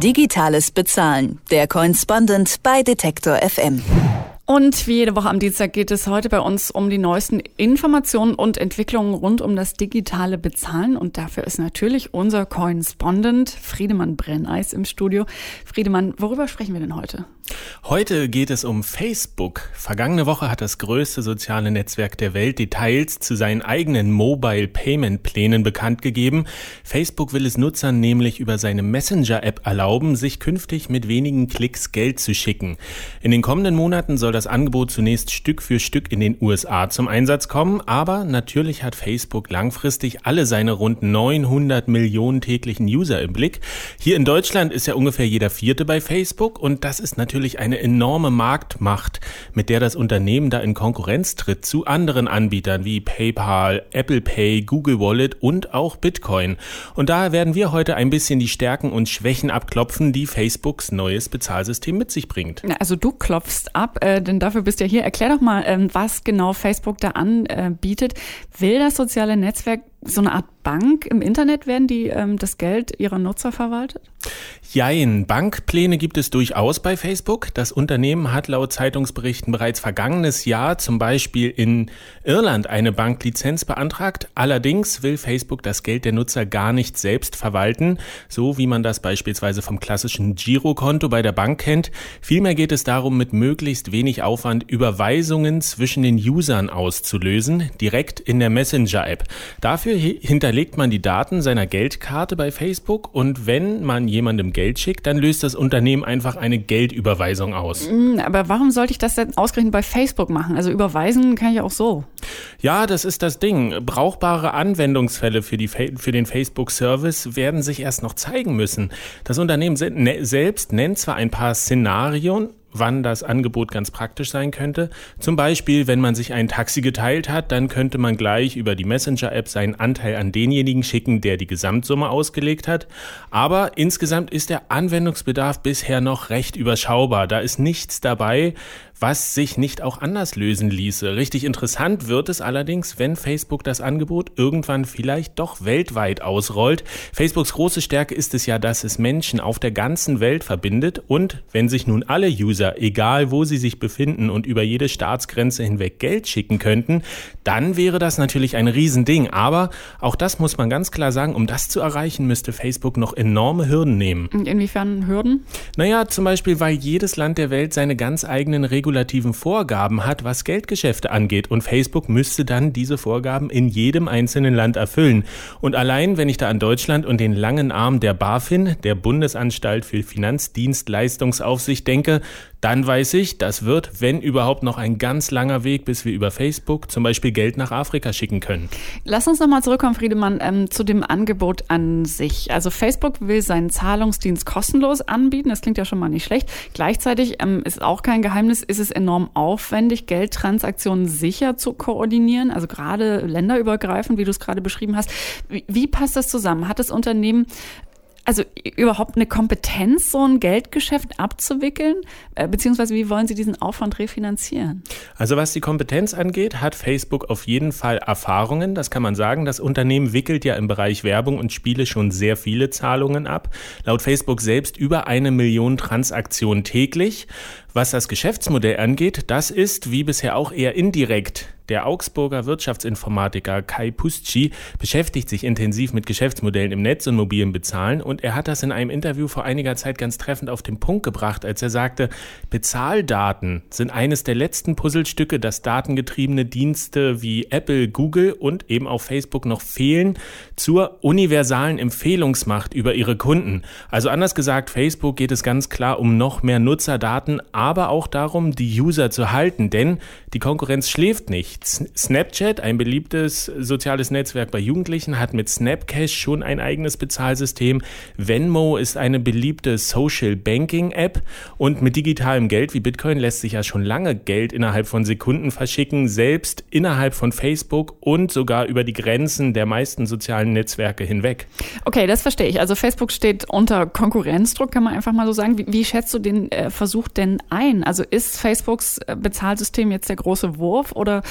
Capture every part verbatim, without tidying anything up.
Digitales Bezahlen, der Correspondent bei Detektor F M. Und wie jede Woche am Dienstag geht es heute bei uns um die neuesten Informationen und Entwicklungen rund um das digitale Bezahlen. Und dafür ist natürlich unser Correspondent Friedemann Brenneis im Studio. Friedemann, worüber sprechen wir denn heute? Heute geht es um Facebook. Vergangene Woche hat das größte soziale Netzwerk der Welt Details zu seinen eigenen Mobile Payment Plänen bekannt gegeben. Facebook will es Nutzern nämlich über seine Messenger-App erlauben, sich künftig mit wenigen Klicks Geld zu schicken. In den kommenden Monaten soll das Angebot zunächst Stück für Stück in den U S A zum Einsatz kommen, aber natürlich hat Facebook langfristig alle seine rund neunhundert Millionen täglichen User im Blick. Hier in Deutschland ist ja ungefähr jeder Vierte bei Facebook und das ist natürlich eine enorme Marktmacht, mit der das Unternehmen da in Konkurrenz tritt zu anderen Anbietern wie PayPal, Apple Pay, Google Wallet und auch Bitcoin. Und daher werden wir heute ein bisschen die Stärken und Schwächen abklopfen, die Facebooks neues Bezahlsystem mit sich bringt. Also du klopfst ab, äh, denn dafür bist du ja hier. Erklär doch mal, ähm, was genau Facebook da anbietet. Will das soziale Netzwerk so eine Art Bank im Internet werden, die ähm, das Geld ihrer Nutzer verwaltet? Jein, Bankpläne gibt es durchaus bei Facebook. Das Unternehmen hat laut Zeitungsberichten bereits vergangenes Jahr zum Beispiel in Irland eine Banklizenz beantragt. Allerdings will Facebook das Geld der Nutzer gar nicht selbst verwalten, so wie man das beispielsweise vom klassischen Girokonto bei der Bank kennt. Vielmehr geht es darum, mit möglichst wenig Aufwand Überweisungen zwischen den Usern auszulösen, direkt in der Messenger-App. Dafür hinterlegt man die Daten seiner Geldkarte bei Facebook und wenn man jemandem Geld schickt, dann löst das Unternehmen einfach eine Geldüberweisung aus. Aber warum sollte ich das denn ausgerechnet bei Facebook machen? Also überweisen kann ich auch so. Ja, das ist das Ding. Brauchbare Anwendungsfälle für, die, für den Facebook-Service werden sich erst noch zeigen müssen. Das Unternehmen selbst nennt zwar ein paar Szenarien, wann das Angebot ganz praktisch sein könnte. Zum Beispiel, wenn man sich ein Taxi geteilt hat, dann könnte man gleich über die Messenger-App seinen Anteil an denjenigen schicken, der die Gesamtsumme ausgelegt hat. Aber insgesamt ist der Anwendungsbedarf bisher noch recht überschaubar. Da ist nichts dabei, was sich nicht auch anders lösen ließe. Richtig interessant wird es allerdings, wenn Facebook das Angebot irgendwann vielleicht doch weltweit ausrollt. Facebooks große Stärke ist es ja, dass es Menschen auf der ganzen Welt verbindet und wenn sich nun alle User, egal wo sie sich befinden und über jede Staatsgrenze hinweg Geld schicken könnten, dann wäre das natürlich ein Riesending. Aber auch das muss man ganz klar sagen, um das zu erreichen, müsste Facebook noch enorme Hürden nehmen. Und inwiefern Hürden? Naja, zum Beispiel, weil jedes Land der Welt seine ganz eigenen Regularien regulativen Vorgaben hat, was Geldgeschäfte angeht. Und Facebook müsste dann diese Vorgaben in jedem einzelnen Land erfüllen. Und allein, wenn ich da an Deutschland und den langen Arm der BaFin, der Bundesanstalt für Finanzdienstleistungsaufsicht, denke, dann weiß ich, das wird, wenn überhaupt, noch ein ganz langer Weg, bis wir über Facebook zum Beispiel Geld nach Afrika schicken können. Lass uns nochmal zurückkommen, Friedemann, ähm, zu dem Angebot an sich. Also Facebook will seinen Zahlungsdienst kostenlos anbieten. Das klingt ja schon mal nicht schlecht. Gleichzeitig ähm, ist auch kein Geheimnis, ist es enorm aufwendig, Geldtransaktionen sicher zu koordinieren, also gerade länderübergreifend, wie du es gerade beschrieben hast. Wie, wie passt das zusammen? Hat das Unternehmen also überhaupt eine Kompetenz, so ein Geldgeschäft abzuwickeln? Beziehungsweise wie wollen Sie diesen Aufwand refinanzieren? Also was die Kompetenz angeht, hat Facebook auf jeden Fall Erfahrungen. Das kann man sagen. Das Unternehmen wickelt ja im Bereich Werbung und Spiele schon sehr viele Zahlungen ab. Laut Facebook selbst über eine Million Transaktionen täglich. Was das Geschäftsmodell angeht, das ist wie bisher auch eher indirekt. Der Augsburger Wirtschaftsinformatiker Kai Pusci beschäftigt sich intensiv mit Geschäftsmodellen im Netz und mobilen Bezahlen und er hat das in einem Interview vor einiger Zeit ganz treffend auf den Punkt gebracht, als er sagte, Bezahldaten sind eines der letzten Puzzlestücke, das datengetriebene Dienste wie Apple, Google und eben auch Facebook noch fehlen zur universalen Empfehlungsmacht über ihre Kunden. Also anders gesagt, Facebook geht es ganz klar um noch mehr Nutzerdaten, aber auch darum, die User zu halten, denn die Konkurrenz schläft nicht. Snapchat, ein beliebtes soziales Netzwerk bei Jugendlichen, hat mit Snapcash schon ein eigenes Bezahlsystem. Venmo ist eine beliebte Social-Banking-App und mit digitalem Geld wie Bitcoin lässt sich ja schon lange Geld innerhalb von Sekunden verschicken, selbst innerhalb von Facebook und sogar über die Grenzen der meisten sozialen Netzwerke hinweg. Okay, das verstehe ich. Also Facebook steht unter Konkurrenzdruck, kann man einfach mal so sagen. Wie, wie schätzt du den äh, Versuch denn ein? Also ist Facebooks Bezahlsystem jetzt der große Wurf oder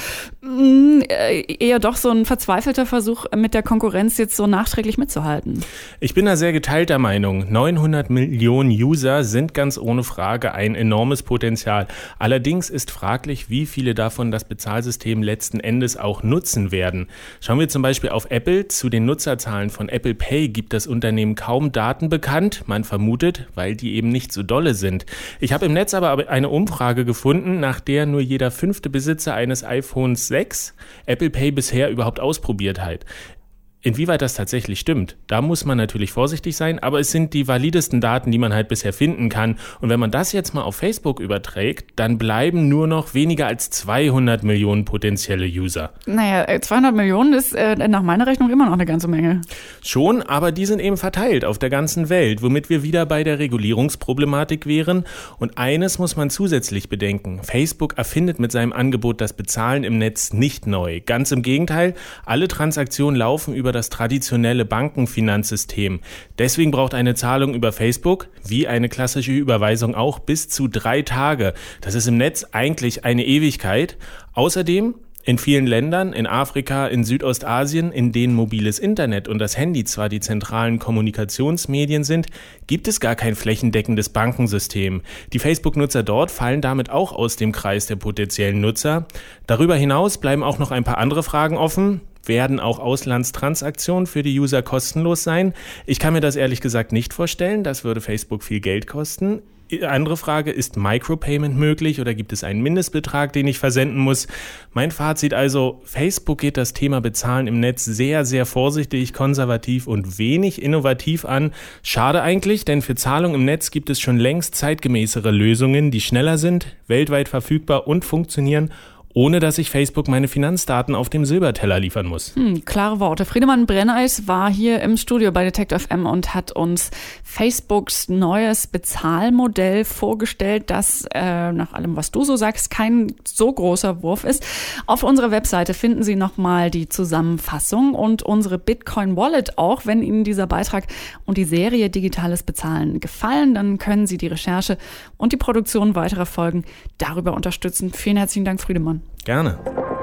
mh, eher doch so ein verzweifelter Versuch, mit der Konkurrenz jetzt so nachträglich mitzuhalten? Ich bin da sehr geteilter Meinung. neunhundert Millionen User sind ganz ohne Frage ein enormes Potenzial. Allerdings ist fraglich, wie viele davon das Bezahlsystem letzten Endes auch nutzen werden. Schauen wir zum Beispiel auf Apple. Zu den Nutzerzahlen von Apple Pay gibt das Unternehmen kaum Daten bekannt. Man vermutet, weil die eben nicht so dolle sind. Ich habe im Netz aber eine Umfrage gefunden, nach der nur jeder fünfte Besitzer eines iPhones sechs Apple Pay bisher überhaupt ausprobiert hat. Inwieweit das tatsächlich stimmt, da muss man natürlich vorsichtig sein, aber es sind die validesten Daten, die man halt bisher finden kann. Und wenn man das jetzt mal auf Facebook überträgt, dann bleiben nur noch weniger als zweihundert Millionen potenzielle User. Naja, zweihundert Millionen ist äh, nach meiner Rechnung immer noch eine ganze Menge. Schon, aber die sind eben verteilt auf der ganzen Welt, womit wir wieder bei der Regulierungsproblematik wären. Und eines muss man zusätzlich bedenken. Facebook erfindet mit seinem Angebot das Bezahlen im Netz nicht neu. Ganz im Gegenteil, alle Transaktionen laufen über das traditionelle Bankenfinanzsystem. Deswegen braucht eine Zahlung über Facebook, wie eine klassische Überweisung auch, bis zu drei Tage. Das ist im Netz eigentlich eine Ewigkeit. Außerdem in vielen Ländern, in Afrika, in Südostasien, in denen mobiles Internet und das Handy zwar die zentralen Kommunikationsmedien sind, gibt es gar kein flächendeckendes Bankensystem. Die Facebook-Nutzer dort fallen damit auch aus dem Kreis der potenziellen Nutzer. Darüber hinaus bleiben auch noch ein paar andere Fragen offen. Werden auch Auslandstransaktionen für die User kostenlos sein? Ich kann mir das ehrlich gesagt nicht vorstellen. Das würde Facebook viel Geld kosten. Andere Frage, ist Micropayment möglich oder gibt es einen Mindestbetrag, den ich versenden muss? Mein Fazit also, Facebook geht das Thema Bezahlen im Netz sehr, sehr vorsichtig, konservativ und wenig innovativ an. Schade eigentlich, denn für Zahlungen im Netz gibt es schon längst zeitgemäßere Lösungen, die schneller sind, weltweit verfügbar und funktionieren, ohne dass ich Facebook meine Finanzdaten auf dem Silberteller liefern muss. Hm, klare Worte. Friedemann Brenneis war hier im Studio bei Detektor F M und hat uns Facebooks neues Bezahlmodell vorgestellt, das äh, nach allem, was du so sagst, kein so großer Wurf ist. Auf unserer Webseite finden Sie nochmal die Zusammenfassung und unsere Bitcoin Wallet auch. Wenn Ihnen dieser Beitrag und die Serie Digitales Bezahlen gefallen, dann können Sie die Recherche und die Produktion weiterer Folgen darüber unterstützen. Vielen herzlichen Dank, Friedemann. Gerne.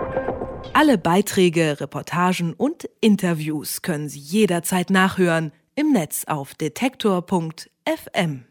Alle Beiträge, Reportagen und Interviews können Sie jederzeit nachhören im Netz auf detektor punkt f m.